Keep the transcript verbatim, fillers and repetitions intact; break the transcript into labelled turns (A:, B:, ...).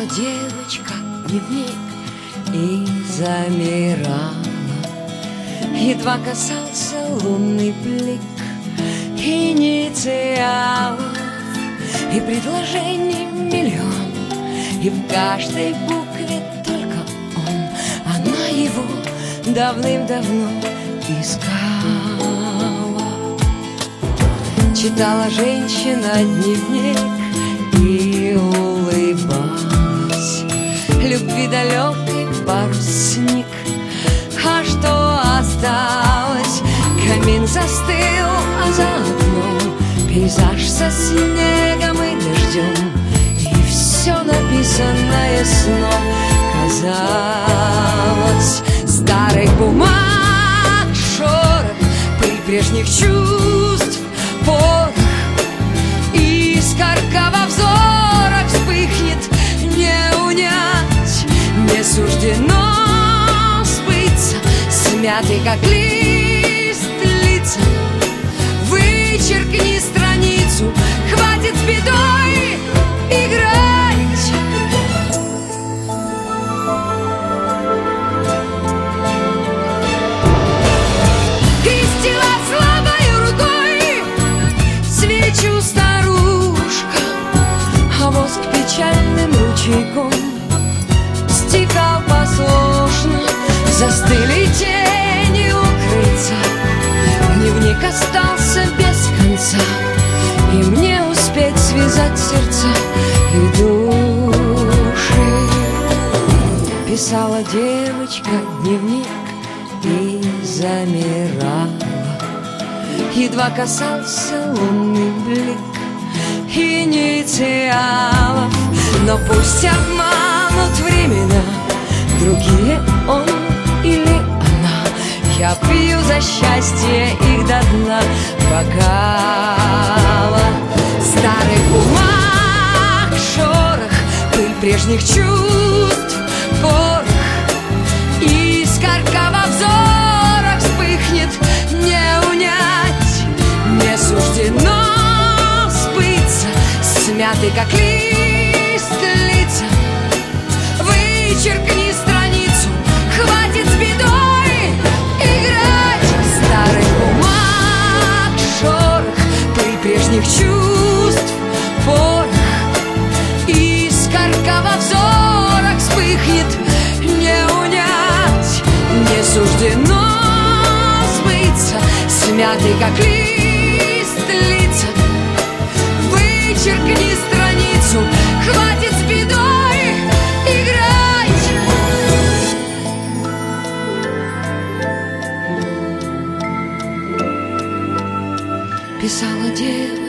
A: Писала девочка дневник и замирала. Едва касался лунный блик инициалов, и предложений миллион, и в каждой букве только он. Она его давным-давно искала. Читала женщина дневник и улыбалась. Любви далекой парусник, а что осталось? Камин застыл, а за окном пейзаж со снегом и дождем, и все написанное сном казалось. Старых бумаг шорох, пыль прежних чувств порох, искорка во взорах вспыхнет, не унять, не суждено сбыться, смятый как лист лица. Вычеркни страницу, хватит с бедой играть. Крестила слабой рукой свечу старушка, а воск печальным ручейком стекал послушно. Застыли тени укрыться, дневник остался без конца, и мне успеть связать сердца и души. Писала девочка дневник и замирала. Едва касался лунный блик инициалов, но пусть обманут времена другие, он или она. Я пью за счастье их до дна бокала. Старых бумаг шорох, пыль прежних чувств порох, искорка во взорах вспыхнет, не унять, не суждено сбыться, смятый как лист лица. Вычеркни страницу, хватит с бедой играть. Старых бумаг шорох, пыль прежних чувств порох, искорка во взорах вспыхнет, не унять, не суждено сбыться, смятый как лист лица. Вычеркни страницу, хватит с бедой играть. Писала девочка